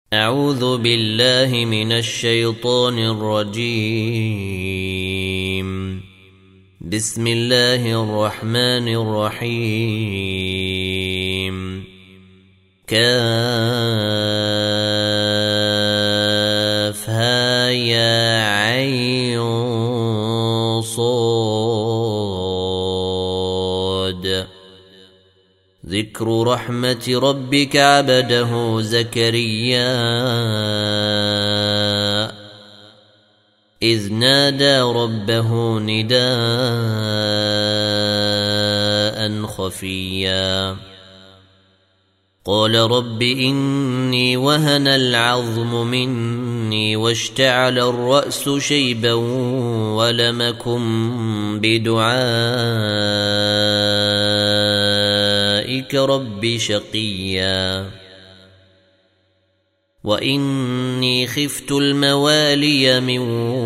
أعوذ بالله من الشيطان الرجيم. بسم الله الرحمن الرحيم. كافها يا عين صاد. ذكر رحمة ربك عبده زكريا إذ نادى ربه نداء خفيا قال رب إني وهن العظم مني واشتعل الرأس شيبا ولم أكن بدعائك رب شقيا وإني خفت الموالي من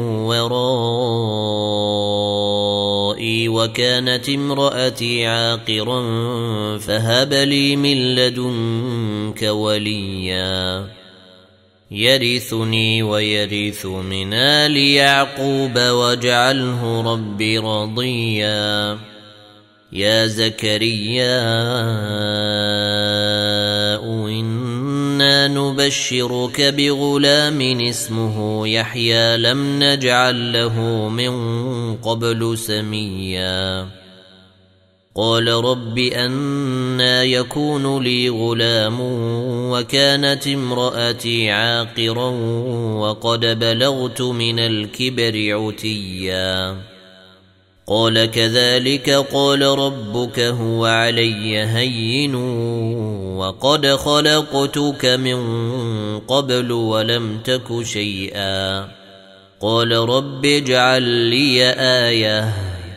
ورائي وكانت امرأتي عاقرا فهب لي من لدنك وليا يرثني ويرث من آل يعقوب واجعله رب رضيا يا زكريا إنا نبشرك بغلام اسمه يحيى لم نجعل له من قبل سميا قال رب أنى يكون لي غلام وكانت امرأتي عاقرا وقد بلغت من الكبر عتيا قال كذلك قال ربك هو علي هين وقد خلقتك من قبل ولم تك شيئا قال رب اجعل لي آية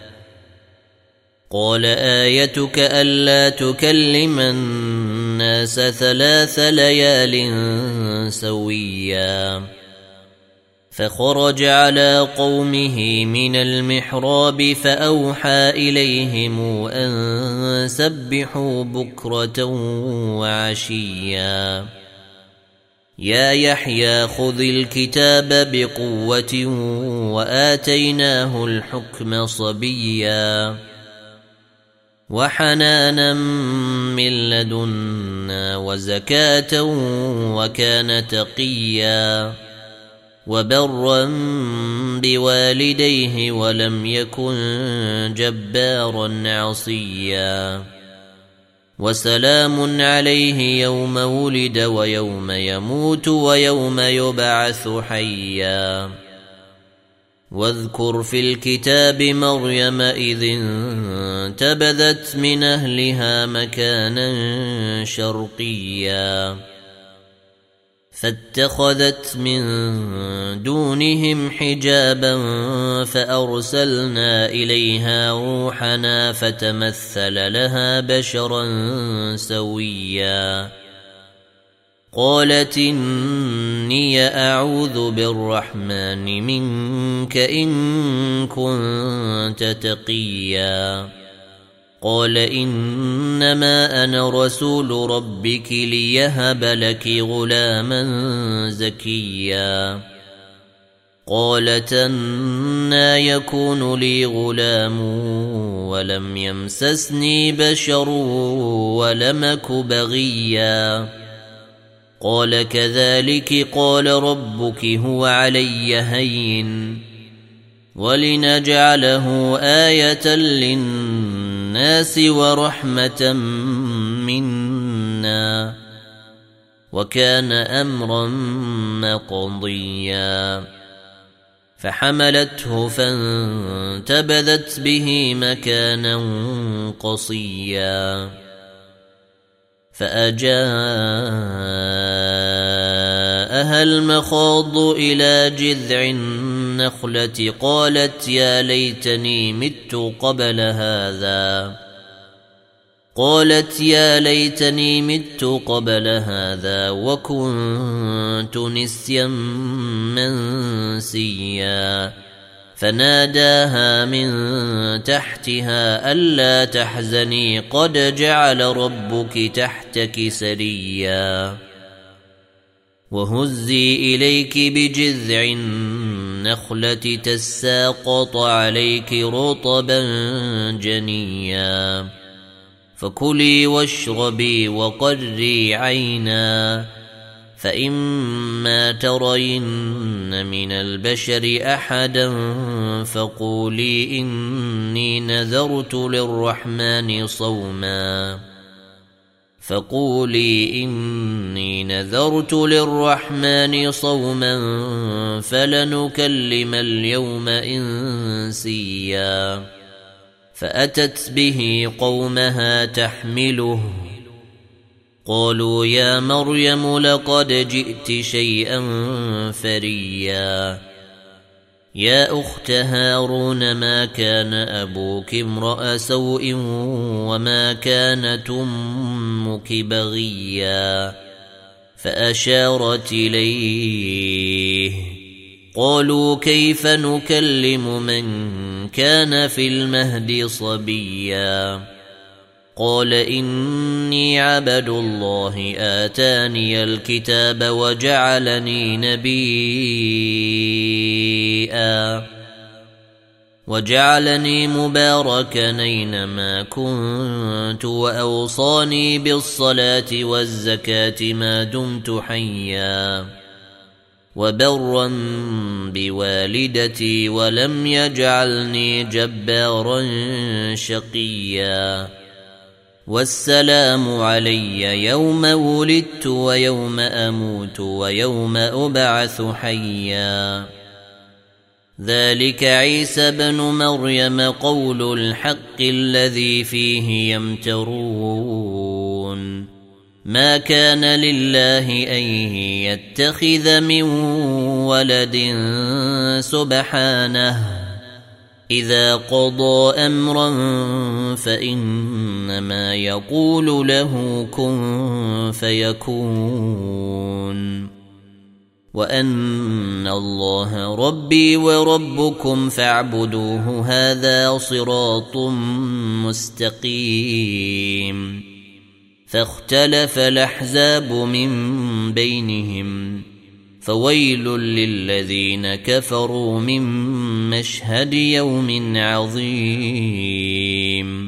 قال آيتك ألا تكلم الناس 3 ليال سويا فخرج على قومه من المحراب فأوحى إليهم أن سبحوا بكرة وعشيا يا يحيى خذ الكتاب بقوة وآتيناه الحكم صبيا وحنانا من لدنا وزكاة وكان تقيا وبرا بوالديه ولم يكن جبارا عصيا وسلام عليه يوم ولد ويوم يموت ويوم يبعث حيا واذكر في الكتاب مريم إذ انتبذت من أهلها مكانا شرقيا فاتخذت من دونهم حجابا فأرسلنا إليها روحنا فتمثل لها بشرا سويا قالت إني أعوذ بالرحمن منك إن كنت تقيا قال إنما أنا رسول ربك ليهب لك غلاما زكيا قالت أنى يكون لي غلام ولم يمسسني بشر ولم أك بغيا قال كذلك قال ربك هو علي هين ولنجعله آية للناس ورحمة منا وكان أمرا مقضيا فحملته فانتبذت به مكانا قصيا فأجاءها المخاض إلى جذع النخلة قالت يا ليتني مت قبل هذا وكنت نسيا منسيا فناداها من تحتها ألا تحزني قد جعل ربك تحتك سريا وهزي إليك بجذع النخلة تساقط عليك رطبا جنيا فكلي واشربي وقري عينا فإما ترين من البشر أحدا فقولي إني نذرت للرحمن صوما فلنكلم اليوم إنسيا فأتت به قومها تحمله قالوا يا مريم لقد جئت شيئا فريا يا أخت هارون ما كان أبوك امرأ سوء وما كانت أمك بغيا فأشارت إليه قالوا كيف نكلم من كان في المهد صبيا قال إني عبد الله آتاني الكتاب وجعلني مباركا أينما كنت وأوصاني بالصلاة والزكاة ما دمت حيا وبرا بوالدتي ولم يجعلني جبارا شقيا والسلام علي يوم ولدت ويوم أموت ويوم أبعث حيا ذلك عيسى بن مريم قول الحق الذي فيه يمترون ما كان لله أن يتخذ من ولد سبحانه إذا قضى أمرا فإنما يقول له كن فيكون وأن الله ربي وربكم فاعبدوه هذا صراط مستقيم فاختلف الأحزاب من بينهم فويل للذين كفروا من مشهد يوم عظيم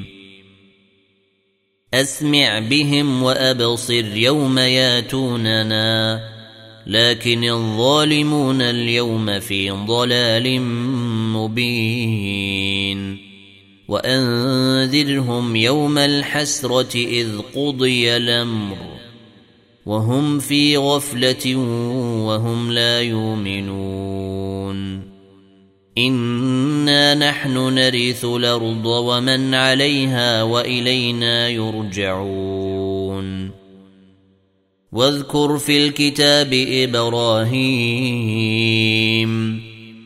أسمع بهم وأبصر يوم ياتوننا لكن الظالمون اليوم في ضلال مبين وأنذرهم يوم الحسرة إذ قضي الأمر وهم في غفلة وهم لا يؤمنون إنا نحن نرث الأرض ومن عليها وإلينا يرجعون واذكر في الكتاب إبراهيم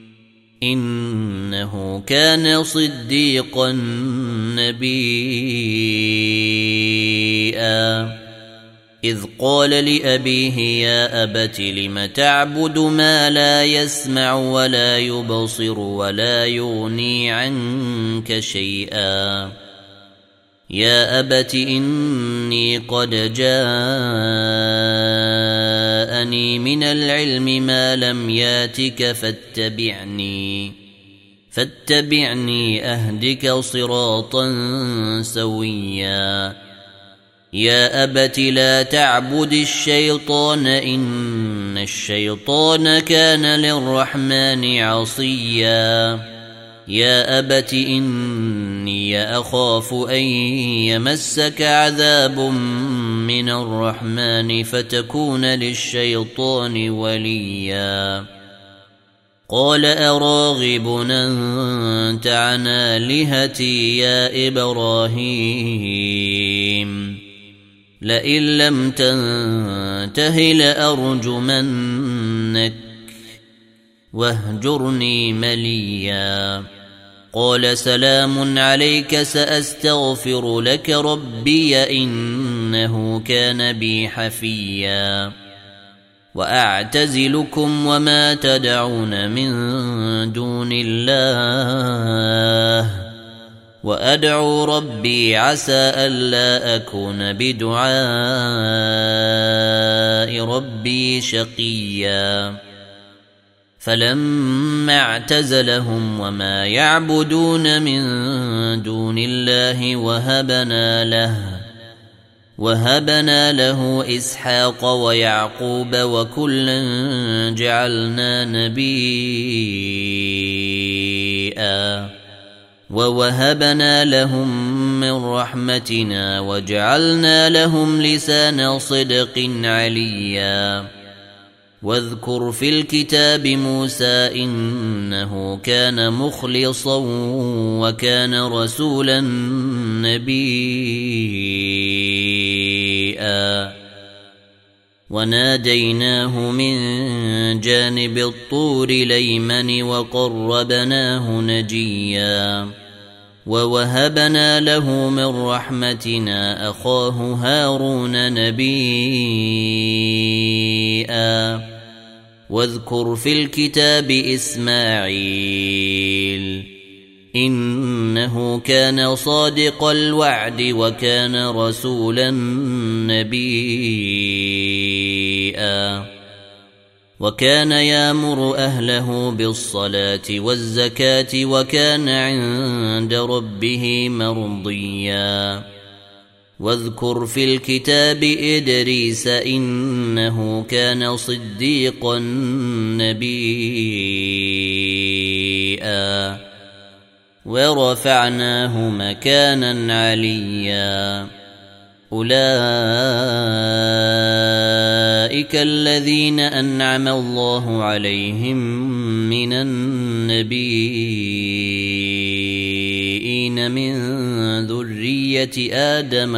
إنه كان صديقا نبيا إذ قال لأبيه يا أبت لم تعبد ما لا يسمع ولا يبصر ولا يغني عنك شيئا يا أبت إني قد جاءني من العلم ما لم ياتك فاتبعني أهدك صراطا سويا يا أبت لا تعبد الشيطان إن الشيطان كان للرحمن عصيا يا أبت إني أخاف أن يمسك عذاب من الرحمن فتكون للشيطان وليا قال أراغب أنت عن آلهتي يا إبراهيم لئن لم تنته لأرجمنك واهجرني مليا قال سلام عليك سأستغفر لك ربي إنه كان بي حفيا وأعتزلكم وما تدعون من دون الله وأدعو ربي عسى ألا أكون بدعاء آلاء ربي شقيا فلما اعتزلهم وما يعبدون من دون الله وهبنا له إسحاق ويعقوب وكلا جعلنا نبيا ووهبنا لهم من رحمتنا وجعلنا لهم لسان صدق عليا واذكر في الكتاب موسى إنه كان مخلصا وكان رسولا نبيا وناديناه من جانب الطور الأيمن وقربناه نجيا ووهبنا له من رحمتنا أخاه هارون نبيا واذكر في الكتاب إسماعيل إنه كان صادق الوعد وكان رسولا نبيا وكان يأمر أهله بالصلاة والزكاة وكان عند ربه مرضيا واذكر في الكتاب إدريس إنه كان صديقا نبيا ورفعناه مكانا عليا أولئك الذين أنعم الله عليهم من النبيين من ذرية آدم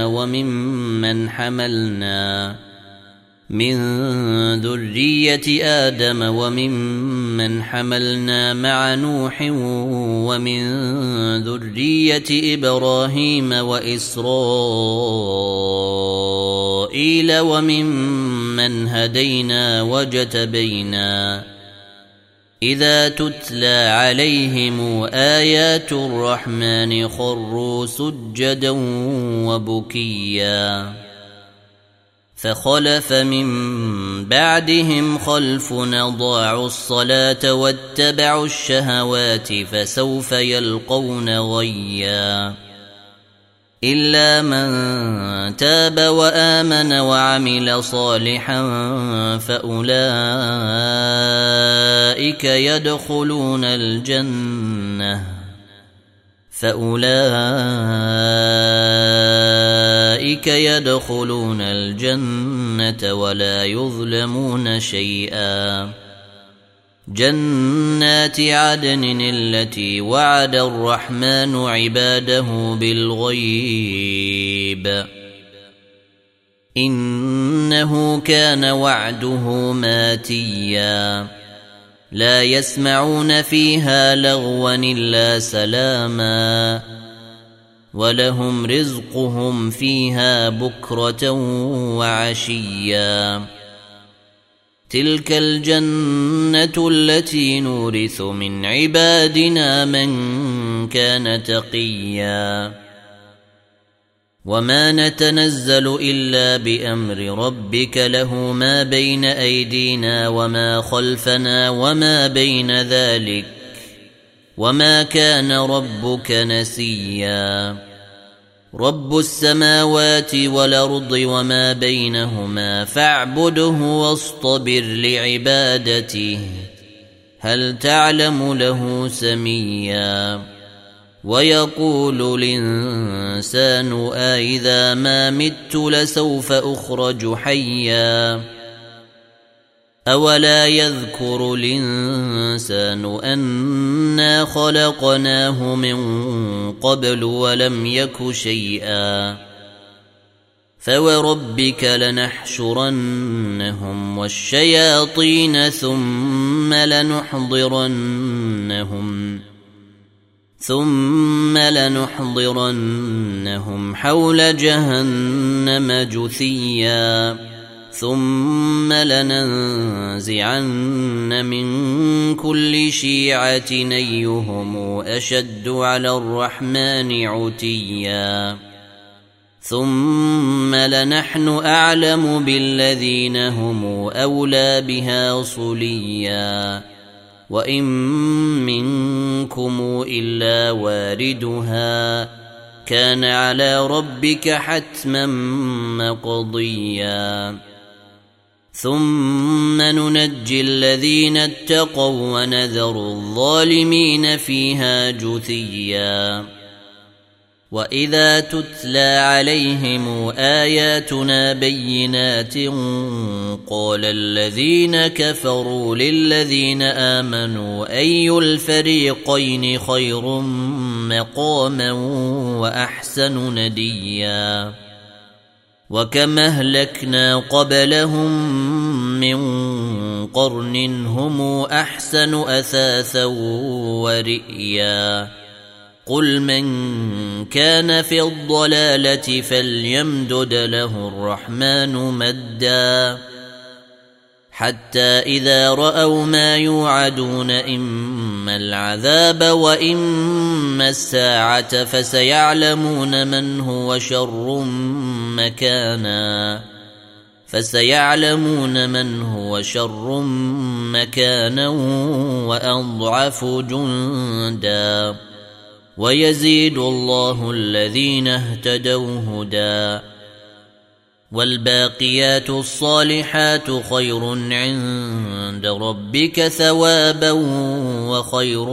وممن حملنا مع نوح ومن ذرية إبراهيم وإسرائيل وممن هدينا وجتبينا إذا تتلى عليهم آيات الرحمن خروا سجدا وبكيا فخلف من بعدهم خلف أضاعوا الصلاة واتبعوا الشهوات فسوف يلقون غيا إلا من تاب وآمن وعمل صالحا فأولئك يدخلون الجنة ولا يظلمون شيئا جنات عدن التي وعد الرحمن عباده بالغيب إنه كان وعده ماتيا لا يسمعون فيها لغوا إلا سلاما ولهم رزقهم فيها بكرة وعشيا تلك الجنة التي نورث من عبادنا من كان تقيا وما نتنزل إلا بأمر ربك له ما بين أيدينا وما خلفنا وما بين ذلك وما كان ربك نسيا رب السماوات والأرض وما بينهما فاعبده واصطبر لعبادته هل تعلم له سميا ويقول الإنسان أإذا ما مت لسوف أخرج حيا أولا يذكر الإنسان أنا خلقناه من قبل ولم يك شيئا فوربك لنحشرنهم والشياطين ثم لنحضرنهم حول جهنم جثيا ثم لننزعن من كل شيعة أيهم أشد على الرحمن عتيا ثم لنحن أعلم بالذين هم أولى بها صليا وإن منكم إلا واردها كان على ربك حتما مقضيا ثم ننجي الذين اتقوا ونذر الظالمين فيها جثيا وإذا تتلى عليهم آياتنا بينات قال الذين كفروا للذين آمنوا أي الفريقين خير مقاما وأحسن نديا وكم أهلكنا قبلهم من قرن هم أحسن أثاثا ورئيا قل من كان في الضلالة فليمدد له الرحمن مدا حتى إذا رأوا ما يوعدون إما العذاب وإما الساعة فسيعلمون من هو شر مكانا وأضعف جندا ويزيد الله الذين اهتدوا هدى والباقيات الصالحات خير عند ربك ثوابا وخير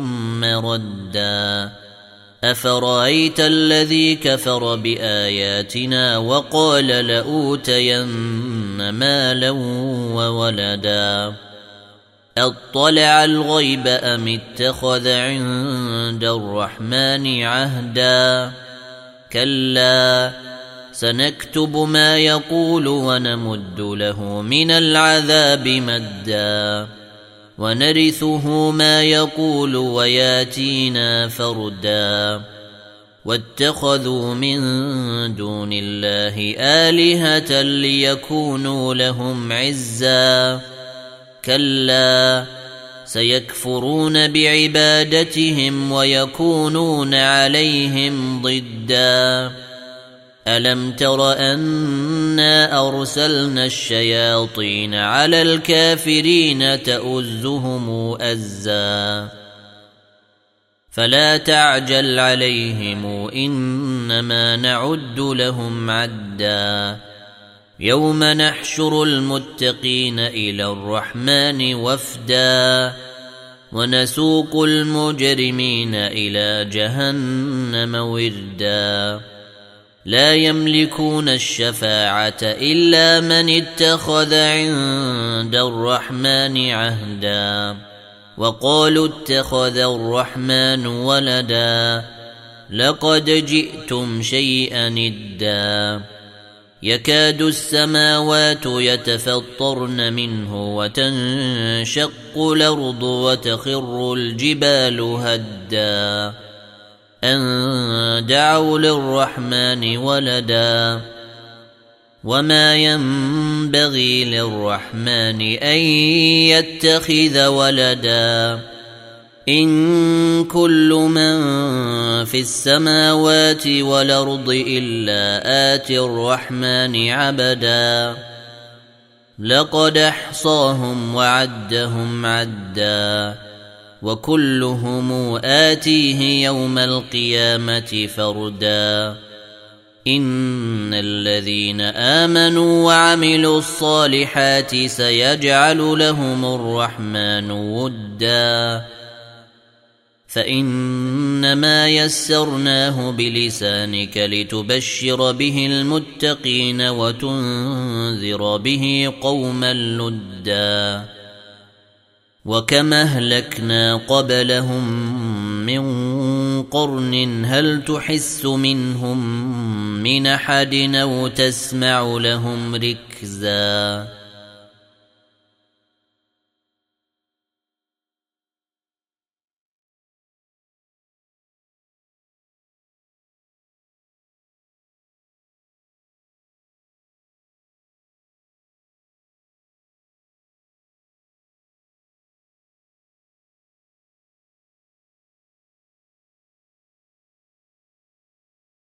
مردا أفرأيت الذي كفر بآياتنا وقال لأوتين مالا وولدا أطلع الغيب أم اتخذ عند الرحمن عهدا كلا سنكتب ما يقول ونمد له من العذاب مدا ونرثه ما يقول وياتينا فردا واتخذوا من دون الله آلهة ليكونوا لهم عزا كلا سيكفرون بعبادتهم ويكونون عليهم ضدا ألم تر أنا أرسلنا الشياطين على الكافرين تؤزهم أزا فلا تعجل عليهم إنما نعد لهم عدا يوم نحشر المتقين إلى الرحمن وفدا ونسوق المجرمين إلى جهنم وردا لا يملكون الشفاعة إلا من اتخذ عند الرحمن عهدا وقالوا اتخذ الرحمن ولدا لقد جئتم شيئا إدا يكاد السماوات يتفطرن منه وتنشق الأرض وتخر الجبال هدا أن دعوا للرحمن ولدا وما ينبغي للرحمن أن يتخذ ولدا إن كل من في السماوات والأرض إلا آتي الرحمن عبدا لقد أحصاهم وعدهم عدا وكلهم آتيه يوم القيامة فردا إن الذين آمنوا وعملوا الصالحات سيجعل لهم الرحمن ودا فإنما يسرناه بلسانك لتبشر به المتقين وتنذر به قوما لدا وكما أهلكنا قبلهم من قرن هل تحس منهم من أحد أو تسمع لهم ركزا